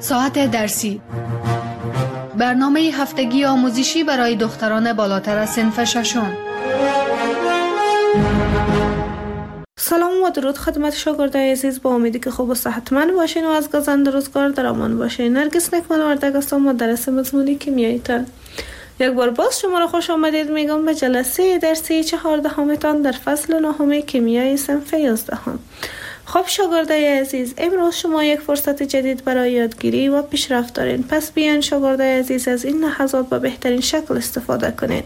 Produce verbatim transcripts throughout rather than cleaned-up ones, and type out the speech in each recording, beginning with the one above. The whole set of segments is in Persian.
ساعت درسی، برنامه هفتگی آموزشی برای دختران بالاتر از صنف ششم. سلام و درود خدمت شاگردای عزیز، با امیدی که خوب و صحتمند باشین و از گذشت روزگار در امان باشین. نرگس نکمن وردگ هستم، مدرس مضمون کیمیایی تان. یک بار باز شما را خوش آمدید میگم به جلسه درسی چهاردهمتان در فصل نهم کیمیای صنف یازدهم. خب شاگردای عزیز، امروز شما یک فرصت جدید برای یادگیری و پیشرفت دارین. پس بیاین شاگردای عزیز از این لحظات به بهترین شکل استفاده کنید.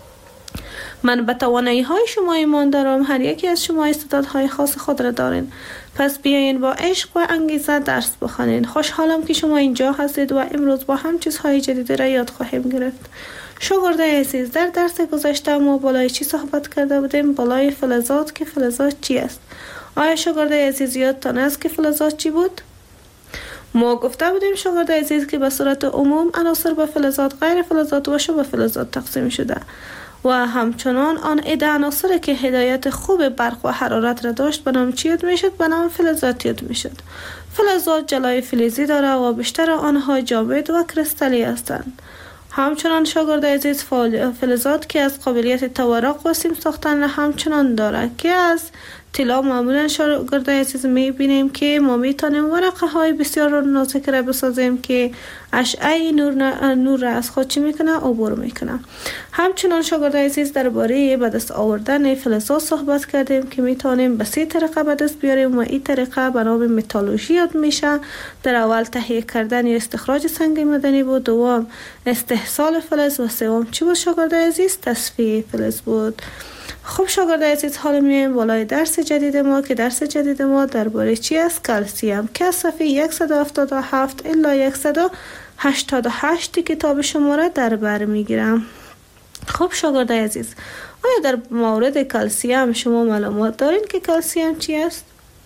من به توانایی های شما ایمان دارم. هر یکی از شما استعدادهای خاص خود را دارین. پس بیاین با عشق و انگیزه درس بخوانید. خوشحالم که شما اینجا هستید و امروز با هم چیزهای جدید را یاد خواهیم گرفت. شاگردای عزیز، در درس گذشته ما بالای چی صحبت کرده بودیم؟ بالای فلزات. که فلزات چی است؟ آیا شاگردای عزیز یادتان است که فلزات چی بود؟ ما گفته بودیم شاگردای عزیز که به صورت عموم عناصر به فلزات، غیر فلزات و شبه فلزات تقسیم شده و همچنان آن عده عناصری که هدایت خوب برق و حرارت را داشت به نام چی یاد میشد؟ به نام فلزات یاد میشد. فلزات جلای فلزی داره و بیشتر آنها جامد و کریستالی هستند. همچنان شاگردای عزیز فلزات که از قابلیت تورق و سیم ساختن همچنان داره که از طلا معمولا شاگردای عزیز میبینیم که ما میتونیم ورقه های بسیار نازک را بسازیم که اشعه نور, نور را از خود چی میکنه؟ عبور میکنه. همچنان شاگردای عزیز درباره به دست آوردن فلزات صحبت کردیم که میتونیم به سه طریقه به دست بیاریم و این طریقه به نام متالورژی یاد میشه. در اول تهیه کردن یا استخراج سنگ معدنی بود، دوم استحصال فلز و سوم چی بود شاگردای عزیز؟ تصفیه فلز بود. خب شاگردای عزیز، حالا میایم بالای درس جدید ما که درس جدید ما درباره چی است؟ کلسیم که از صفحه صد و هفتاد و هفت الی صد و هشتاد و هشت کتاب شما را در بر میگیرم. خب شاگردای عزیز، آیا در مورد کلسیم شما معلومات دارین که کلسیم چی است؟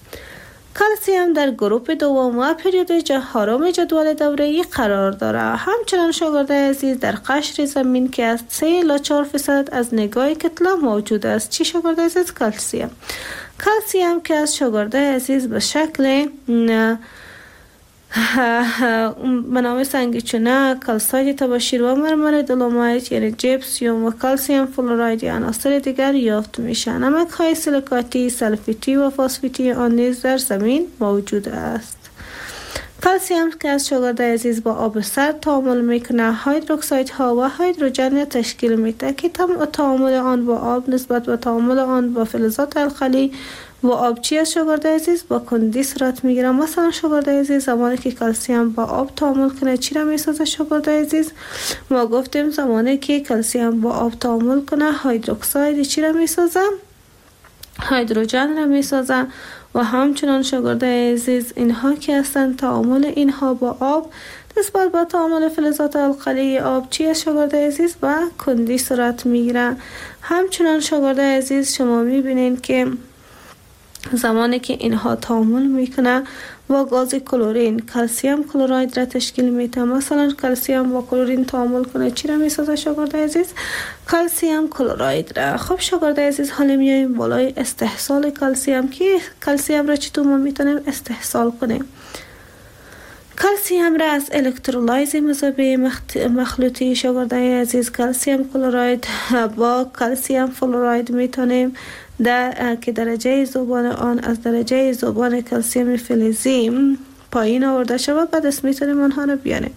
کلسیم در گروه دوم و پریود چهارم جدول دوره‌ای قرار داره. همچنان شاگردای عزیز در قشر زمین که از سه الی چهار فیصد از نگاه کتله موجود است. چی شاگردای عزیز؟ کلسیم. کلسیم که از شاگردای عزیز به شکل به نام سنگ چونه، کلساید تباشیر و مرمر دولومایت یعنی جپسیوم و کلسیم فلوراید یا عناصر دیگر یافت میشن. نمک های سیلیکاتی، سلفیتی و فسفیتی آن نیز در زمین موجود است. کلسیم که از شاگردای عزیز با آب سرد تعامل میکنه، هیدروکساید ها و هیدروژن تشکیل میده که تعامل آن با آب نسبت به تعامل آن با فلزات القلی و آب چی از شاگردای عزیز؟ با کندی صورت میگیره. مثلا شاگردای عزیز زمانی که کلسیم با آب تعامل کنه چی را میسازه شاگردای عزیز؟ ما گفتیم زمانی که کلسیم با آب تعامل کنه هیدروکساید چی را میسازه؟ هیدروژن را میسازه. و همچنان شاگردای عزیز اینها که هستند تعامل اینها با آب نسبت به تعامل فلزات القلی آب چی از شاگردای عزیز؟ با کندی صورت میگیره. همچنان شاگردای عزیز شما میبینین که زمانی که اینها تعامل میکنه با گاز کلورین کلسیم کلراید را تشکیل میده. مثلا کلسیم با کلورین تعامل کنه چی را میسازه شاگردای عزیز؟ کلسیم کلراید را. خب شاگردای عزیز، حالا میایم بالای استحصال کلسیم که کلسیم را چطور ما میتونیم استحصال کنیم؟ کلسیم را از الکترولایز مذابه مخلوطی شاگردای عزیز کلسیم کلراید با کلسیم فلوراید میتونیم در که درجه ذوبان آن از درجه ذوبان کلسیم فلزی پایین آورده شود، بعد از میتونیم آنها را بیاریم.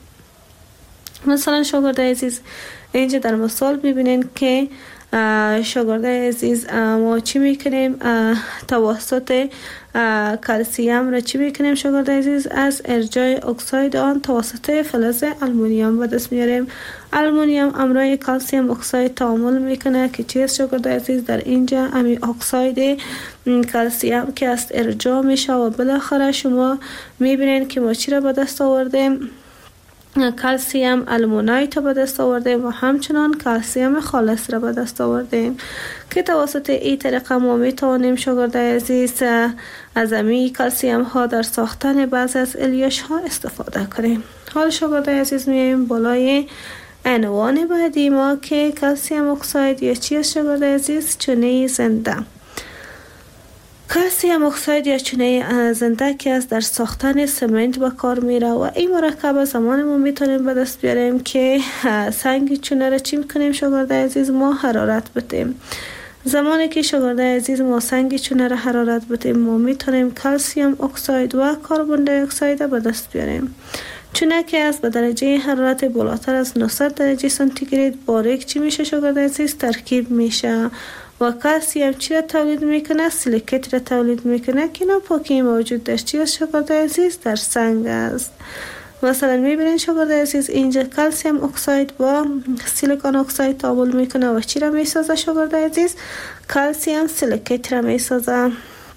مثلا شاگردای عزیز اینجا در مثال میبینین که شاگردای عزیز ما چی میکنیم؟ توسط کلسیم را چی میکنیم شاگردای عزیز؟ از ارجاع اکساید آن توسط فلز آلومینیوم به دست میاریم. آلومینیوم امرای کلسیم اکساید تعامل میکنه که چیست شاگردای عزیز؟ در اینجا امی اکساید کلسیم که از ارجاع میشه و بالاخره شما میبینین که ما چی را به دست آوردیم؟ کلسیم آلومینایت را به دست آوردیم و همچنان کلسیم خالص را به دست آوردیم که توسط این طریقه ما میتوانیم شاگردای عزیز از امی کلسیم ها در ساختن بعض از الیاش ها استفاده کنیم. حال شاگردای عزیز میایم بالای عنوان بعدی ما که کلسیم اکساید یا چی است شاگردای عزیز؟ چونه زنده. کلسیم اکساید یا چونه زنده که است در ساختن سمنت به کار میره و این مرکب زمان ما میتونیم به دست بیاریم که سنگ چونه را چی میکنیم شاگرد عزیز ما حرارت بدیم. زمانی که شاگرد عزیز ما سنگ چونه را حرارت بدیم ما میتونیم کلسیم اکساید و کربن دی اکساید به دست بیاریم. چونه که است به درجه حرارت بالاتر از نهصد درجه سانتیگراد باریک چی میشه شاگرد عزیز ترکیب میشه و کلسیم چی را تولید میکنه؟ سیلیکت را تولید میکنه که ناپاکی موجود در چی است شاگرد عزیز؟ در سنگ است. مثلا میبینین شاگرد عزیز اینجا کلسیم اکساید با سیلیکون اکساید تعامل میکنه و چی را میسازه شاگرد عزیز؟ کلسیم سیلیکت را میسازه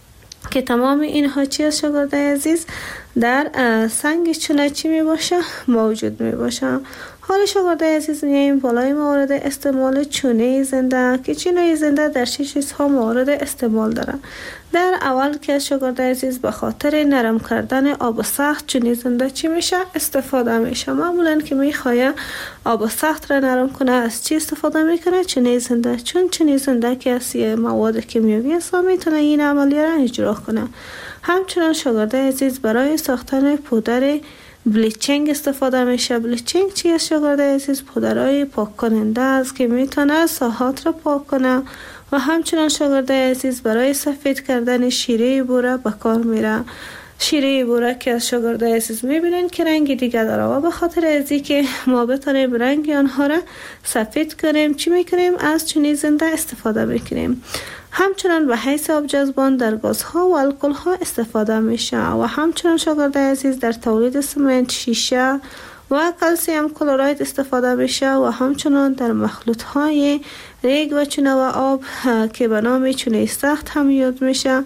که تمام اینها چی است شاگرد عزیز؟ در سنگ چونه چی می باشه؟ موجود می باشه. حالا شاگرد عزیز میایم بالای موارد استعمال چونه زنده که چونه زنده در چه چیزها موارد استعمال داره. در اول که شاگرد عزیز به خاطر نرم کردن آب سخت چونه زنده چی میشه؟ استفاده میشه. معمولا که میخواه آب سخت را نرم کنه از چی استفاده میکنه؟ چونه زنده، چون چونه زنده که از مواد کیمیایی است میتونه این عملیه را اجرا کنه. همچنان شاگرد عزیز برای ساختن پودر بلیچینگ استفاده میشه. بلیچینگ چی است شاگرد عزیز؟ پودرهای پاک کننده است که میتونه ساحات را پاک کنه و همچنان شاگرد عزیز برای سفید کردن شیره بوره به کار میره. شیره بوره که از شاگرد عزیز میبینین که رنگ دیگه داره و به خاطر ازی که ما بتونیم رنگ آنها را سفید کنیم چی میکنیم؟ از چونه زنده استفاده میکنیم. همچنان به حیث آب جذبان در گازها و الکل ها استفاده میشه و همچنان شاگرد عزیز در تولید سمنت، شیشه و کلسیم کلراید استفاده میشه و همچنان در مخلوط های ریگ و چونه و آب که به نام چونه سخت هم یاد میشه.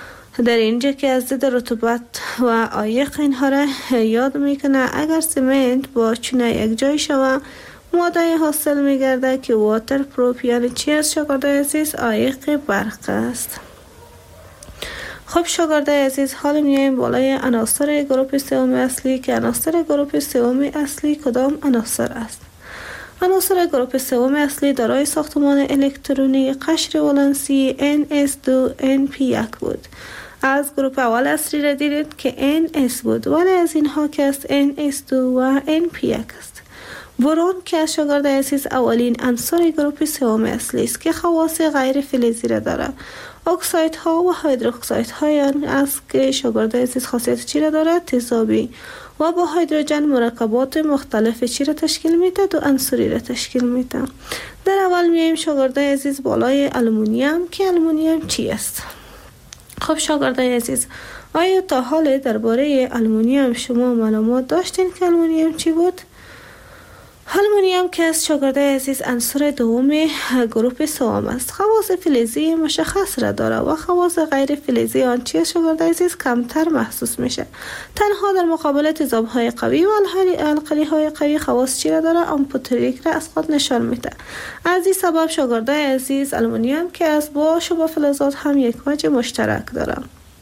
در اینجا که از ضد رطوبت و عایق اینها را یاد میکنه. اگر سمنت با چونه یک جای شوه ماده حاصل میگرده که واتر پروف یعنی چی است شاگرد عزیز؟ عایق برق است. خب شاگرد عزیز حال میایم بالای عناصر گروه سوم اصلی که عناصر گروه سوم اصلی کدام عناصر است؟ عناصر گروه سوم اصلی دارای ساختمان الکترونی قشر ولانسی ان اس دو ان پی یک بود. از گروه اول اصلی را دیدید که ان اس بود ولی از اینها که است ان اس دو و ان پی یک است. برون که از شاگرد عزیز اولین عنصر گروه سوم اصلی است که خواص غیر فلزی را داره. اکساید ها و هیدروکساید های آن است که شاگرد عزیز خاصیت چی را داره؟ تیزابی و با هیدروژن مرکبات مختلف چی را تشکیل میده؟ دو عنصری را تشکیل میده. در اول میایم شاگرد عزیز بالای آلومینیوم که آلومینیوم چی است؟ خب شاگرد عزیز آیا تا حال درباره آلومینیوم شما معلومات داشتین که آلومینیوم چی بود؟ آلومینیوم که از شاگرد عزیز عنصر دوم گروه سوم است. خواص فلزی مشخص را داره و خواص غیر فلزی آن چی شاگرد عزیز کمتر محسوس میشه. تنها در مقابل تیزاب های قوی و القلی های قوی خواص چی را داره؟ آمپوتریک را از خود نشان میده. از این سبب شاگرد عزیز آلومینیوم که از با شبه فلزات هم یک وجه مشترک داره.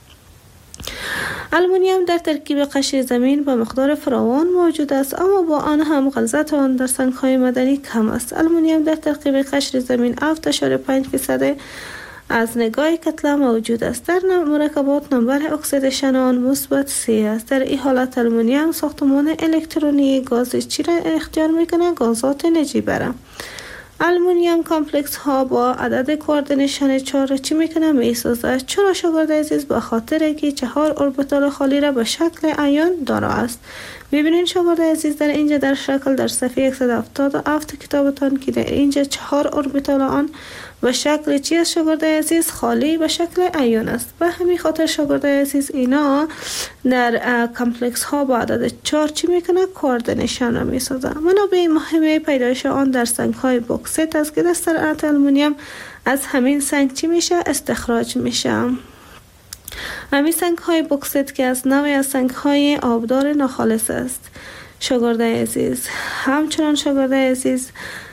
آلومینیوم در ترکیب قشر زمین با مقدار فراوان موجود است اما با آن هم غلظت آن در سنگ‌های معدنی کم است. آلومینیوم در ترکیب قشر زمین هفت اشاره پنج درصد از نگاه کتله موجود است. در مرکبات نمبر اکسیدیشن آن مثبت سه است. در این حالت آلومینیوم ساختمان الکترونی گاز چی را اختیار میکنه؟ گازات نجیبه. آلومینیوم کامپلکس ها با عدد کوردینیشن چهار را چی میکنه؟ میسازه. چرا شاگرد عزیز؟ به خاطر که چهار اوربیتال خالی را به شکل ایون داره است. میبینین شاگرد عزیز در اینجا در شکل در صفحه صد و هفتاد و هفت کتابتان که در اینجا چهار اوربیتال آن به شکل چی است شاگرد عزیز؟ خالی به شکل ایون است. به همین خاطر شاگرد عزیز اینا در کامپلکس ها با عدد چهار چی میکنه؟ کوردینیشن را میسازه. منابع مهمه پیدایش آن در سنگ های بوکسیت است که در صنعت آلومینیوم از همین سنگ چی میشه؟ استخراج میشه. همین سنگ های بوکسیت که از نوعی از سنگ های آبدار ناخالص است شاگرد عزیز. همچنان شاگرد عزیز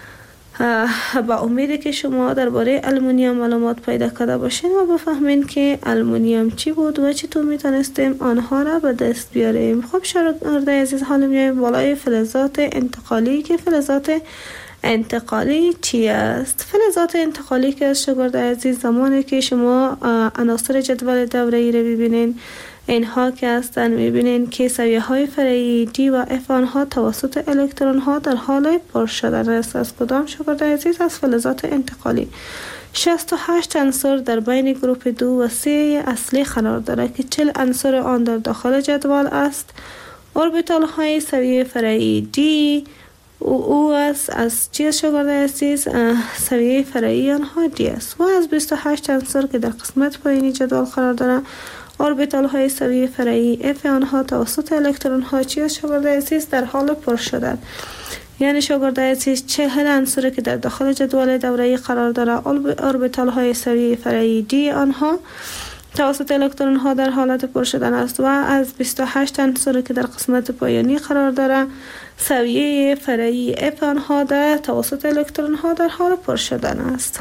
با امیده که شما درباره آلومینیوم معلومات پیدا کرده باشین و بفهمین که آلومینیوم چی بود و چطور میتونستیم آنها را به دست بیاریم. خب شاگرد عزیز حالا میایم بالای فلزات انتقالی که فلزات انتقالی چی است؟ فلزات انتقالی که از شاگرد عزیز زمانی که شما عناصر جدول دوره‌ای رو ببینین، اینها که هستن میبینین که سویه های فرعی دی و اف آنها توسط الکترون ها در حال پر شدن است. از کدام شاگرد عزیز؟ از فلزات انتقالی. شصت و هشت عنصر در بین گروپ دو و سه اصلی قرار دارد که چهل عنصر آن در داخل جدول است. اوربیتال های سویه فرعی دی او, او است. از چیز شاگرد عزیز؟ سویه فرعی آنها دی است. و از بیست و هشت عنصر که در قسمت پایینی جدول قرار دارد، اوربیتال های سویه فرعی اف آنها توسط الکترون ها چیز شاگرد عزیز؟ در حال پر شدن. یعنی شاگرد عزیز چهل عنصر که در داخل جدول دوره‌ای قرار دارد، اوربیتال های سویه فرعی دی آنها توسط الکترون ها در حالت پر شدن است. و از بیست و هشت عنصر که در قسمت پایانی قرار دارد، سویه فرعی اف آنها در توسط الکترون ها در حال پر شدن است.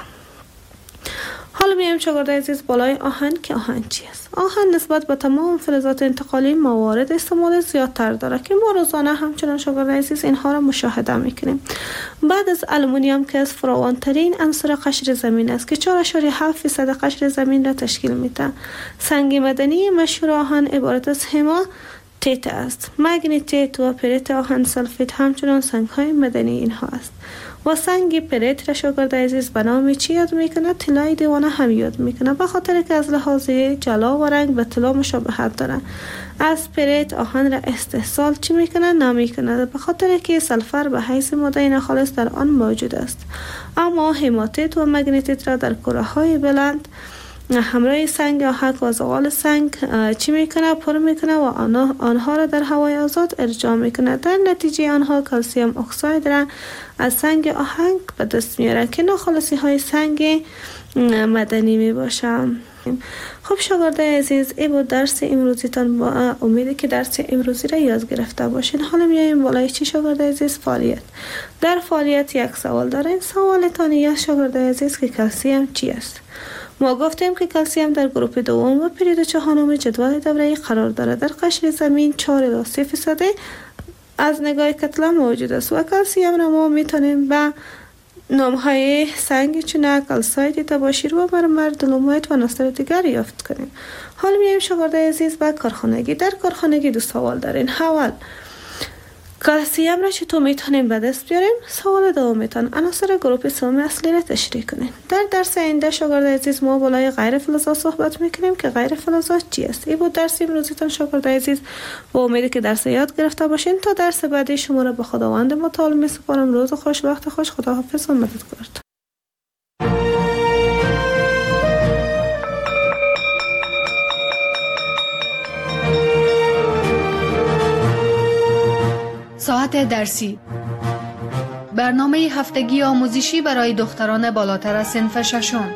حالا میایم شاگرد عزیز بالای آهن که آهن چی است؟ آهن نسبت به تمام فلزات انتقالی موارد استعمال زیادتر داره که ما روزانه همچنان شاگرد عزیز اینها را مشاهده میکنیم. بعد از آلومینیوم که از فراوانترین عنصر قشر زمین است که چهار و هفت درصد قشر زمین را تشکیل میده. سنگ مدنی مشهور آهن عبارت از هما تیت است. مگنیتیت و پریت آهن سلفیت همچنان سنگ های مدنی اینها است. و سنگ پریت را شاگرد عزیز به نام چی یاد میکنه؟ طلای دیوانه هم یاد میکنه، به خاطر که از لحاظ جلا و رنگ به طلا مشابهت داره. از پریت آهن را استحصال چی میکنه؟ نمیکنه، به خاطر که سلفر به حیث ماده ناخالص در آن موجود است. اما هماتیت و مگنیتیت را در کره های بلند همراه سنگ آهک و زغال سنگ چی میکنه؟ پر میکنه و آنها, آنها را در هوای آزاد ارجاع میکنه. در نتیجه آنها کلسیم اکساید را از سنگ آهک به دست میاره که ناخالصی های سنگ مدنی میباشن. خب شاگرد عزیز، این بود درس امروزیتان. با امیدی که درس امروزی را یاد گرفته باشین. حالا میایم بالای چی شاگرد عزیز؟ فعالیت. در فعالیت یک سوال دارین. سوالتان یک شاگرد عزیز که کلسیم چی است؟ ما گفتیم که کلسیم در گروپ دوم و پرید چهارم جدول دوره‌ای قرار دارد. در قشر زمین چهار الی سه درصد از نگاه کتله موجود است و کلسیم را ما میتونیم به نامهای سنگ چونه کلساید، تباشیر و مرمر، دلومایت و عناصر دیگر یافت کنیم. حالا میایم شاگرد عزیز به کارخانگی. در کارخانگی دو سوال دارین. اول، کلسیم را چطور میتونیم به دست بیاریم؟ سوال دومیتان، عناصر گروپ سوم اصلی را تشریح کنین. در درس آینده شاگرد عزیز ما بالای غیر فلزات صحبت میکنیم که غیر فلزات چی است. این بود درس امروزیتان شاگرد عزیز. با امیدی که درس یاد گرفته باشین. تا درس بعدی شما را به خداوند متعال میسپارم. روز خوش، وقت خوش. خداحافظ و مددگار. ساعت درسی، برنامه هفتگی آموزشی برای دختران بالاتر از صنف ششم.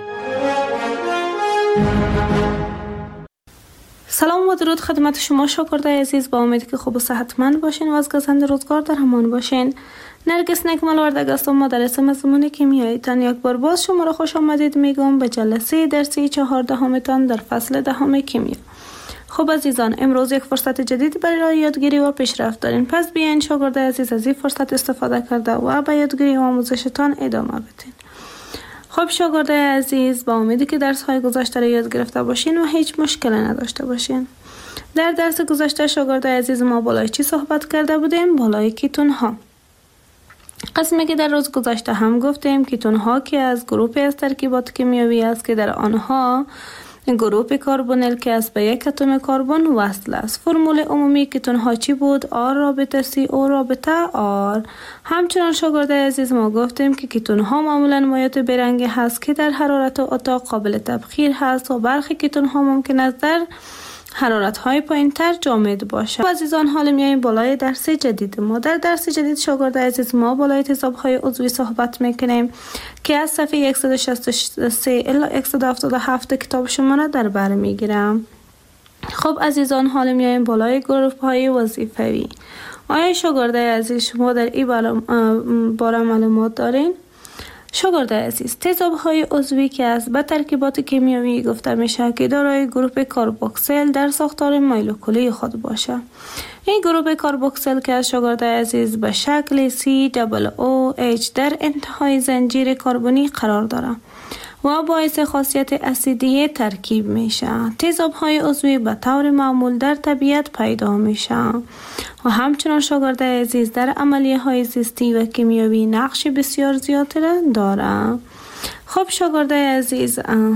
سلام و درود خدمت شما شاگرد عزیز. با امید که خوب و صحتمند باشین و از گزند روزگار در امان باشین. نرگس نکمل وردگ هستم، مدرس مضمون کیمیایی تان. یک بار باز شما را خوش آمدید میگم به جلسه درسی چهاردهمتان در فصل دهم کیمیا. خب عزیزان، امروز یک فرصت جدید برای یادگیری و پیشرفت دارین. پس بیاین شاگرد عزیز از این فرصت استفاده کرده و به یادگیری و آموزشتان ادامه بدین. خب شاگرد عزیز، با امیدی که درس های گذشته را یاد گرفته باشین و هیچ مشکلی نداشته باشین. در درس گذشته شاگرد عزیز ما بالای چی صحبت کرده بودیم؟ بالای کیتون ها. قسمی که در روز گذشته هم گفتیم کیتون ها که از گروه از ترکیبات کیمیایی است که در آنها گروه کربونیل که از به یک اتم کربن وصل است. فرمول عمومی کیتون ها چی بود؟ آر رابطه سی او رابطه آر. همچنان شاگرد عزیز ما گفتیم که کیتون ها معمولا مایع برنگی هست که در حرارت اتاق قابل تبخیر هست و برخی کیتون ها ممکن است در حرارت های پایین تر جامد باشد. عزیزان، حالا میاییم بالای درس جدید ما. در درس جدید شاگرد عزیز ما بالای تضاد های عضوی صحبت میکنیم که از صفحه صد و شصت و سه الی صد و هفتاد و هفت کتاب شما را در بر میگیرم. خب عزیزان، حالا میاییم بالای گروه های وظیفوی. آیا شاگرد عزیز شما در این باره معلومات دارین؟ شاگرد عزیز، تیزاب های عضوی که از به ترکیبات کیمیایی گفته میشه که دارای گروپ کاربوکسیل در ساختار مولکولی خود باشه. این گروپ کاربوکسیل که شاگرد عزیز به شکل سی دبل او اچ در انتهای زنجیر کربنی قرار داره و باعث خاصیت اسیدی ترکیب میشه. تیزاب های عضوی به طور معمول در طبیعت پیدا میشه و همچنان شاگرد عزیز در عملیه های زیستی و کیمیایی نقش بسیار زیادی داره. خب شاگرد عزیز،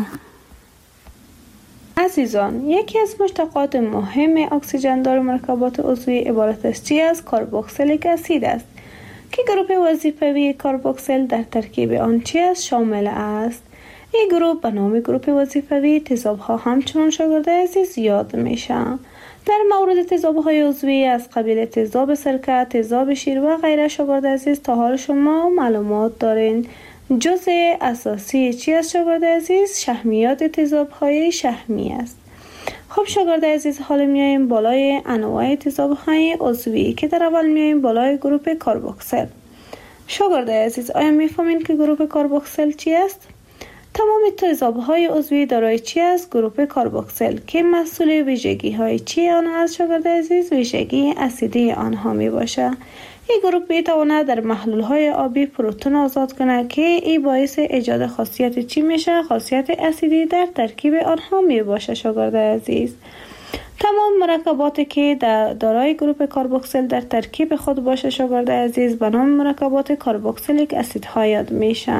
عزیزان، یکی از مشتقات مهم اکسیژن دار مرکبات عضوی عبارت از چی از کاربوکسیلیک اسید است که گروپ وظیفوی کاربوکسیل در ترکیب آن چی است شامل است. این گروه به نام گروپ وظیفوی تیزاب ها همچنان شاگرد عزیز یاد میشه. در مورد تیزاب های عضوی از قبیل تیزاب سرکه، تیزاب شیر و غیره شاگرد عزیز تا حال شما معلومات دارین. جزء اساسی چی است شاگرد عزیز؟ شحمیات تیزاب های شحمی است. خب شاگرد عزیز، حالا میایم بالای انواع تیزاب های عضوی که در اول میایم بالای گروپ کاربوکسیل. شاگرد عزیز، آیا میفهمین که گروپ کاربوکسیل چی است؟ تمام تیزاب های عضوی دارای چی است؟ گروپ کاربوکسیل که مسئول ویژگی های چی آن است شاگرد عزیز؟ ویژگی اسیدی آنها می باشه. این گروپ می تواند در محلول های آبی پروتون آزاد کنه که این باعث ایجاد خاصیت چی میشه؟ خاصیت اسیدی در ترکیب آنها می باشه شاگرد عزیز. تمام مرکباتی که دارای گروپ کاربوکسیل در ترکیب خود باشه شاگرد عزیز به نام مرکبات کاربوکسیلیک اسید ها یاد میشه.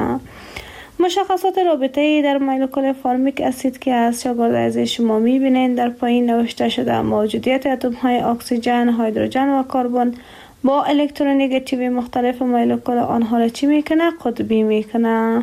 مشخصات رابطه در مولکول فارمیک اسید که از شاگرد عزیز شما میبینید در پایین نوشته شده. موجودیت اتم های اکسیژن، هیدروژن و کربن با الکترونگاتیو مختلف مولکول آنها را چی میکنه؟ قطبی میکنه.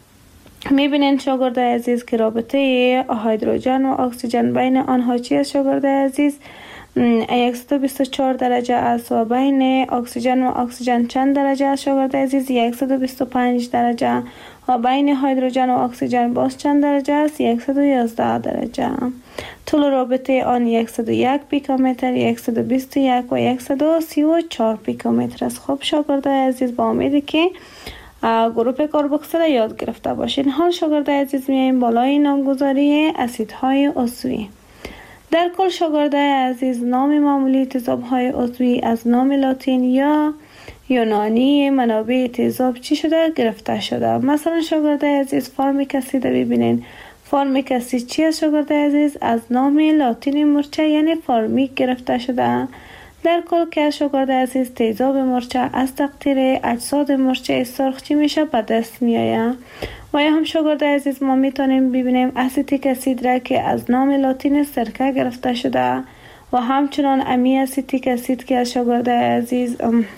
میبینید شاگرد عزیز که رابطه هیدروژن و اکسیژن بین آنها چی است شاگرد عزیز؟ صد و بیست و چهار درجه است و بین اکسیژن و اکسیژن چند درجه است شاگرد عزیز؟ صد و بیست و پنج درجه و بین هیدروژن و اکسیژن باز چند درجه است؟ صد و یازده درجه. طول رابطه آن صد و یک پیکومتر، صد و بیست و یک و صد و سی و چهار پیکومتر است. خب شاگرد عزیز، با امیدی که گروپ کاربوکسیل یاد گرفته باشین. حال شاگرد عزیز میایم بالای نامگذاری اسیدهای عضوی. در کل شاگرد عزیز، نام معمولی تیزاب های عضوی از نام لاتین یا یونانی منابع تیزاب چی شده؟ گرفته شده. مثلا شاگرد عزیز فارمیک اسید ببینین. فارمیک اسید چی است شاگرد عزیز؟ از نام لاتین مرچه یعنی فارمیک گرفته شده. در کل که شاگرد عزیز تیزاب مرچه از تقطیر اجساد مرچه سرخ چی میشه؟ به دست میآید. و یا هم شاگرد عزیز ما میتونیم ببینیم اسیتیک اسید را که از نام لاتین سرکه گرفته شده و همچنان امی اسیتیک اسید که از شاگرد عزیز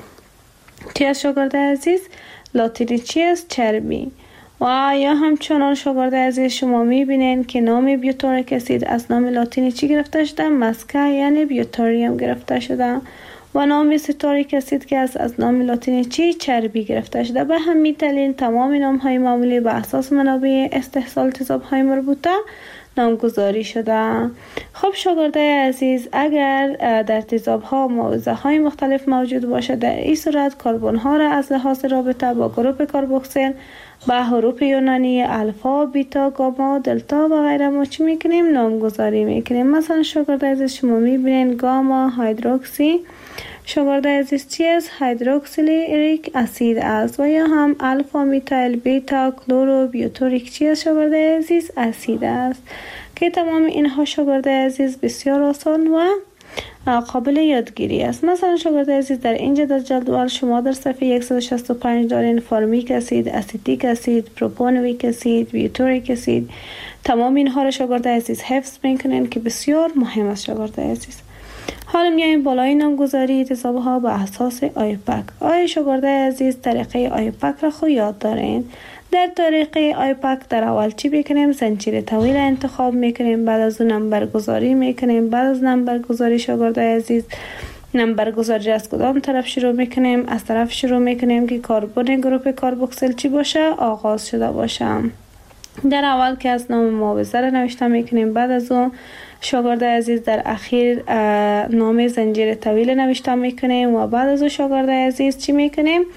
چی از شاگرد عزیز؟ لاتینی چی است؟ چربی. و یا همچنان شاگرد عزیز شما میبینین که نام بیوتاریک اسید از نام لاتینی چی گرفته شده؟ مسکه یعنی بیوتاریوم گرفته شده و نام ستاریک اسید که از از نام لاتینی چی؟ چربی گرفته شده. به همین دلیل تمام نام های معمولی به اساس منابع استحصال تیزاب های مربوطه نامگذاری شده. خب شاگرد عزیز، اگر در تیزاب ها موضع های مختلف موجود باشه، در این صورت کربن ها را از لحاظ رابطه با گروپ کاربوکسیل به حروف یونانی الفا، بیتا، گاما، دلتا و غیره ما چی میکنیم؟ نامگذاری میکنیم. مثلا شاگرد عزیز شما میبینین گاما هیدروکسی شاگرد عزیز چی است؟ هیدروکسیلیک اسید است. و یا هم الفا میتایل بیتا کلورو بیوتوریک چی است شاگرد عزیز؟ اسید است که تمام اینها شاگرد عزیز بسیار آسان و قابل یادگیری است. مثلا شاگرد عزیز در اینجا در جدول شما در صفحه صد و شصت و پنج دارین فارمیک اسید، اسیتیک اسید، پروپانویک اسید، بیوتوریک اسید. تمام اینها را شاگرد عزیز حفظ میکنین که بسیار مهم است شاگرد عزیز. حالا میایم بالای نامگذاری تیزاب ها به اساس آیوپک. آیا شاگرد عزیز طریقه آیوپک را خود یاد دارین؟ در طریقه آیوپک در اول چی میکنیم؟ زنجیر طویل انتخاب میکنیم، بعد از اون نمبر گذاری میکنیم. بعد از نمبر گذاری شاگرد عزیز نمبر گذاری از کدام طرف شروع میکنیم؟ از طرف شروع میکنیم که کربن گروپ کاربوکسیل چی باشه؟ آغاز شده باشه. در اول که از نام معاوضه را نوشته میکنیم، بعد از اون شاگرد عزیز در اخیر نام زنجیر طویل نوشته میکنیم و بعد از اون شاگرد عزیز چی میکنیم؟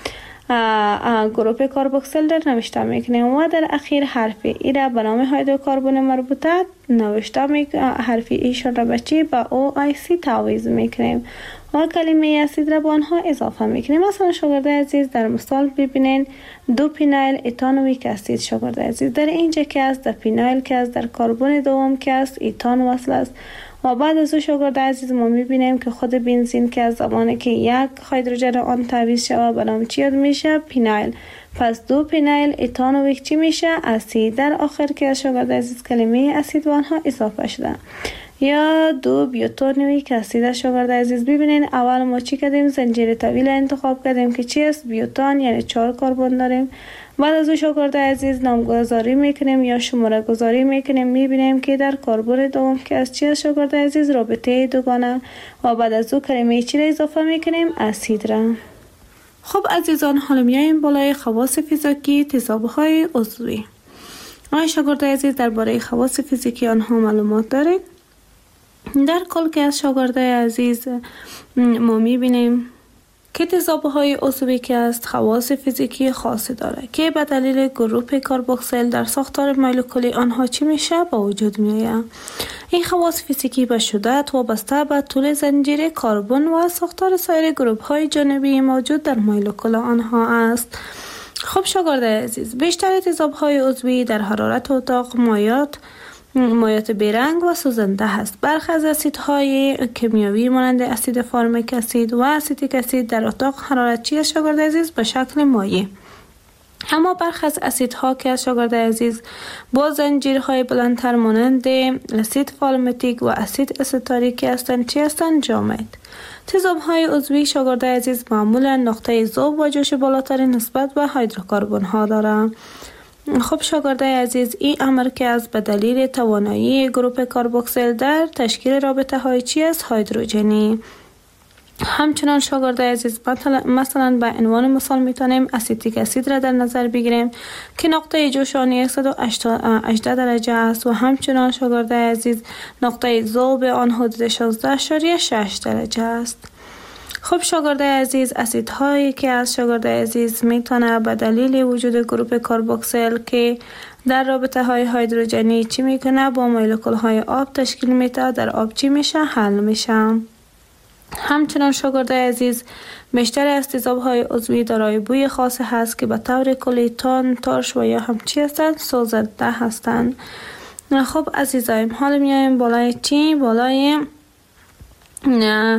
گروپ کاربوکسیل در نوشته میکنیم و در اخیر حرف ای را به نام هیدروکربن مربوطه نوشته میکنیم. حرف ایشان را به چی؟ به او آی سی تعویض میکنیم و کلمه اسید را به آنها اضافه میکنیم. مثلا شاگرد عزیز در مثال ببینین دو پینایل ایتانویک اسید. شاگرد عزیز در اینجا که است در پینایل که است در کربن دوم که است ایتان وصل است و بعد از او شاگرد عزیز ما میبینیم که خود بنزین که از زمانی که یک هیدروژن آن تعویض شود به نام چی یاد میشه؟ پینایل. پس دو پینایل ایتانویک چی میشه؟ اسید. در آخر که شاگرد عزیز کلمه اسید به آنها اضافه شده. یا دو بیوتانویک اسید. شاگرد عزیز ببینین اول ما چی کردیم؟ زنجیر طویل انتخاب کردیم که چی است؟ بیوتان، یعنی چهار کربن داریم. بعد از او شاگرد عزیز نامگذاری میکنیم یا شماره گذاری میکنیم، میبینیم که در کربن دوم که از چی است شاگرد عزیز؟ رابطه دوگانه. و بعد از او کلمه چی را اضافه میکنیم؟ اسید را. خب عزیزان حالا میایم بالای خواص فیزیکی تضادهای عضوی. آیا شاگرد عزیز درباره خواص فیزیکی آنها معلومات دارید؟ در کل که از شاگرد عزیز ما میبینیم که تضادهای عضوی که است خواص فیزیکی خاصی داره که به دلیل گروپ کاربوکسیل در ساختار مولکولی آنها چی میشه؟ به وجود میآید. این خواص فیزیکی به شدت وابسته به طول زنجیره کربن و ساختار سایر گروپ های جانبی موجود در مولکول آنها است. خب شاگرد عزیز بیشتر تضادهای عضوی در حرارت اتاق مایات مایات بیرنگ و سوزنده هست. برخی از اسیدهای کیمیایی مانند اسید فارمیک اسید و اسیتیک اسید در اتاق حرارت چی است شاگرد عزیز؟ به شکل مایع. اما برخی از اسیدها که از شاگرد عزیز با زنجیرهای بلندتر مانند اسید فالمیتیک و اسید استاریک هستند چی هستند؟ جامد. تضادهای عضوی شاگرد عزیز معمولا نقطه ذوب و جوش بالاتری نسبت به هیدروکربن ها دارند. خب شاگرد عزیز این امر که از به دلیل توانایی گروپ کاربوکسیل در تشکیل رابطه های چی است؟ هیدروژنی. همچنان شاگرد عزیز مثلا به عنوان مثال میتونیم اسیتیک اسید را در نظر بگیریم که نقطه جوش آن صد و هجده درجه است و همچنان شاگرد عزیز نقطه ذوب آن حدود شانزده اشاریه شش درجه است. خب شاگرد عزیز اسیدهایی که از شاگرد عزیز میتونه به دلیل وجود گروپ کاربوکسیل که در رابطه های هیدروژنی چی میکنه با مولکول های آب تشکیل میده در آب چی میشه؟ حل میشه. همچنان شاگرد عزیز بیشتر از تضادهای عضوی دارای بوی خاص هست که به طور کلی تند، ترش و یا هم چی هستند؟ سوزنده هستند. خب عزیزایم حالا میایم بالای چی؟ بالای نه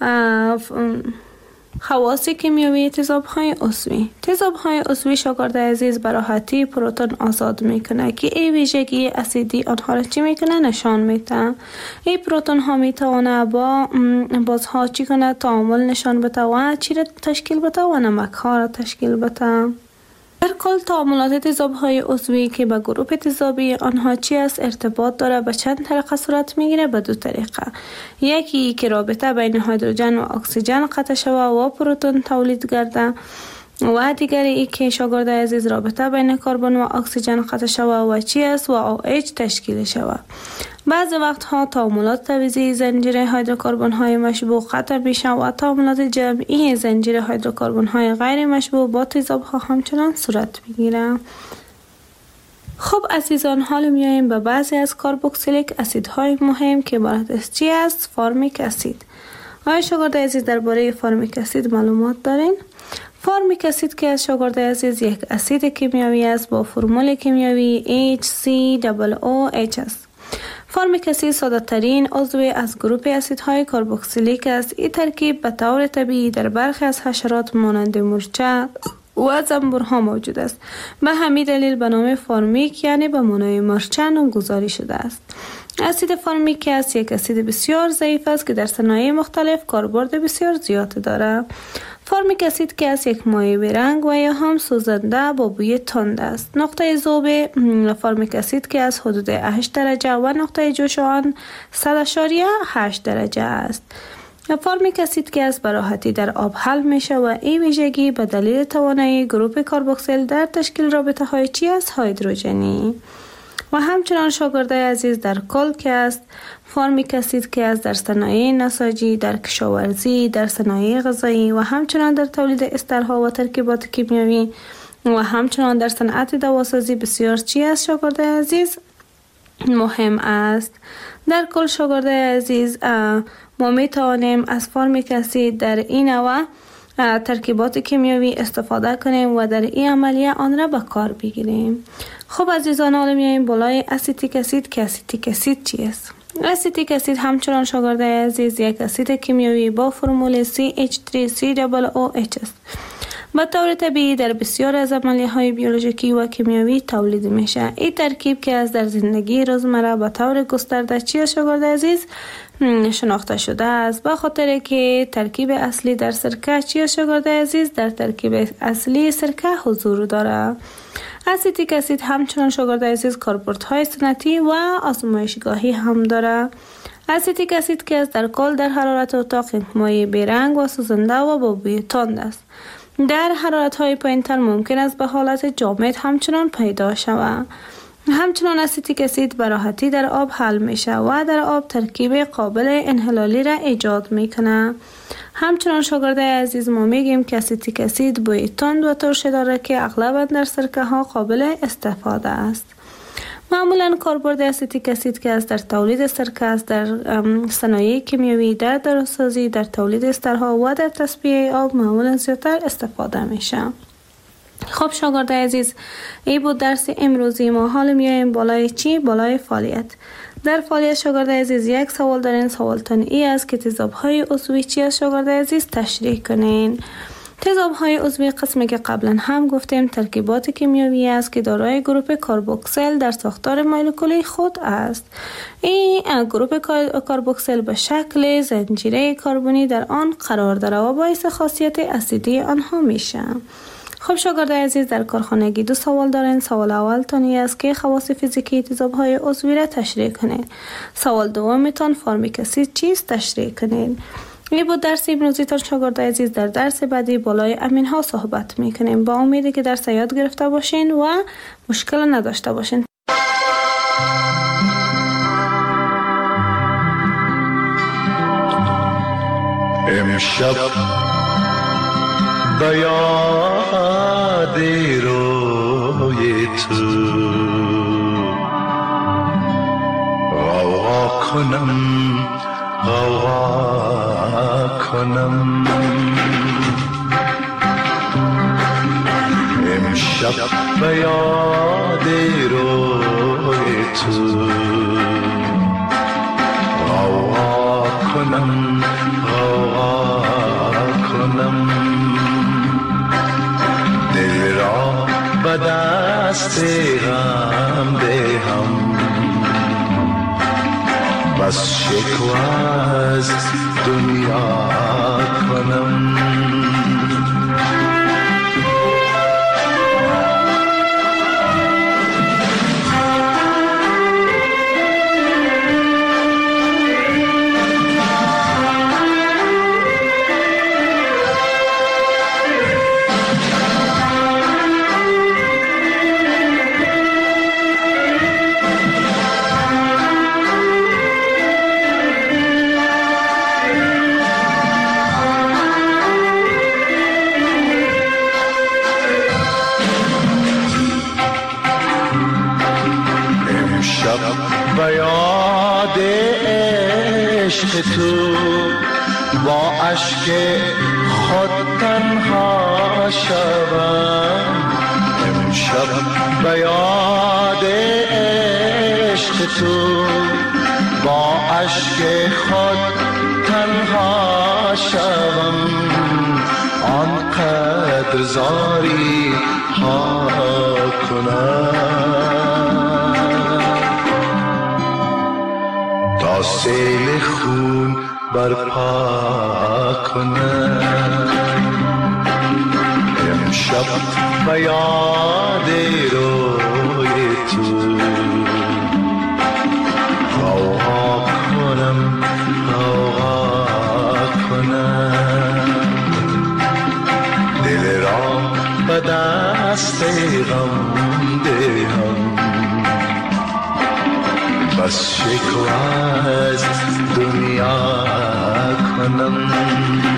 خواص کیمیایی تضادهای عضوی. تضادهای عضوی شاگرد عزیز به راحتی پروتون آزاد میکنه که این ویژگی اسیدی آنها را چی میکنه؟ نشان میده. این پروتون ها میتونه با بازها چی کنه؟ تعامل نشان بده و چی را تشکیل بده؟ و نمک ها را تشکیل بده. در کل تعاملات تضادهای عضوی که به گروپ تضادی آنها چی است؟ ارتباط داره. به چند طریقه صورت میگیره؟ به دو طریقه. یکی که رابطه بین هیدروژن و اکسیژن قطع شوه و پروتون تولید گرده و دیگری ای که شاگرد عزیز رابطه بین کربن و اکسیژن قطع شوه و چی است؟ و او اچ تشکیل شوه. بعض وقتها تعاملات تعویضی زنجیره هیدروکربن های مشبوع قطع میشه و تعاملات جمعی زنجیره هیدروکربن های غیر مشبوع با تضادها همچنان صورت میگیره. خب عزیزان حالا میایم به بعضی از کاربوکسیلیک اسیدهای مهم که عبارت از چی است؟ فارمیک اسید. آیا شاگرد عزیز درباره فارمیک اسید معلومات دارین؟ فارمیک اسید که از شاگرد عزیز یک اسید کیمیایی است با فرمول کیمیایی اچ سی او او اچ است. فارمیک اسید ساده ترین عضو از گروپ اسیدهای کاربوکسیلیک است. این ترکیب به طور طبیعی در برخی از حشرات مانند مورچه و زنبورها موجود است. به همین دلیل به نام فارمیک یعنی به معنای مورچه نامگذاری شده است. اسید فارمیک است یک اسید بسیار ضعیف است که در صنایع مختلف کاربرد بسیار زیاد دارد. فارمیک اسید که از یک مایع بیرنگ و یا هم سوزنده با بوی تند است. نقطه ذوب فارمیک اسید که از حدود هشت درجه و نقطه جوش آن صد اشاریه هشت درجه است. فارمیک اسید که از براحتی در آب حل میشه و این ویژگی به دلیل توانایی گروپ کاربوکسیل در تشکیل رابطه های چی است؟ هیدروژنی. و همچنان شاگردای عزیز در کل که است، فارمیک اسید که است در صنایع نساجی، در کشاورزی، در صنایع غذایی و همچنان در تولید استرها و ترکیبات کیمیایی و همچنان در صنعت دواسازی بسیار چی است شاگردای عزیز؟ مهم است. در کل شاگردای عزیز ما می توانیم از فارمیک اسید در این نوع ترکیبات کیمیایی استفاده کنیم و در این عملیه آن را به کار بگیریم. خب عزیزان، حالا میایم بالای اسیتیک اسید که اسیتیک اسید چی است؟ اسیتیک اسید همچنان شاگردای عزیز یک اسید کیمیایی با فرمول سی اچ سه سی او او اچ است. به طور طبیعی در بسیار از عملیه‌های بیولوژیکی و کیمیایی تولید میشه. این ترکیب که از در زندگی روزمره به طور گسترده چی شاگردای عزیز شناخته شده است، به خاطر که ترکیب اصلی در سرکه چی شاگردای عزیز در ترکیب اصلی سرکه حضور داره. اسیتیک اسید همچنان شاگردای عزیز کاربردهای سنتی و آزمایشگاهی هم داره. اسیتیک اسید که از در کل در حرارت اتاق یک مایع بیرنگ و سوزنده و با بوی تند است. در حرارت‌های پایین‌تر ممکن است به حالت جامد همچنان پیدا شود. همچنان اسیتیک اسید به راحتی در آب حل میشه و در آب ترکیب قابل انحلالی را ایجاد میکنه. همچنان شاگردای عزیز ما میگیم که اسیتیک اسید بوی تند و ترش داره که اغلب در سرکه ها قابل استفاده است. معمولا کاربرد اسیتیک اسید که از در تولید سرکه است، در صنایع کیمیایی، در داروسازی، در تولید استرها و در تصفیه آب معمولا زیادتر استفاده میشه. خب شاگردای عزیز، این بود درس امروزی ما. حالا میایم بالای چی؟ بالای فعالیت. در فعالیت شاگردای عزیز یک سوال دارین. سوالتان ای است که تیزاب‌های عضوی چی است شاگردای عزیز تشریح کنین. تیزاب‌های عضوی قسمی که قبلا هم گفتیم ترکیبات کیمیایی است که دارای گروپ کاربوکسیل در ساختار مولکولی خود است. این گروپ کاربوکسیل به شکل زنجیره کربنی در آن قرار دارد و باعث خاصیت اسیدی آنها میشه. خب شاگردای عزیز، در کارخانگی دو سوال دارین. سوال اول تانی است که خواص فیزیکی تیزاب‌های عضوی را تشریح کنین. سوال دوم تان فارمیک اسید چیست تشریح کنین. این بود درس امروزی تان شاگردای عزیز. در درس بعدی بالای امین ها صحبت میکنیم. با امیدی که درس یاد گرفته باشین و مشکل نداشته باشین. امشب به یاد روی تو غوغا کنم غوغا کنم امشب به یاد روی تو غوغا کنم غوغا کنم دل را به دست غم دهم بس شکوه از دنیا کنم به یاد عشق تو با اشک خود تنها شوم امشب به یاد عشق تو با اشک خود تنها شوم آنقدر زاری ها کنم تا سیل خون برپا کنم امشب به یاد روی تو غوغا کنم غوغا کنم دل را به دست غم دهم بس شکوه از دنیا کنم.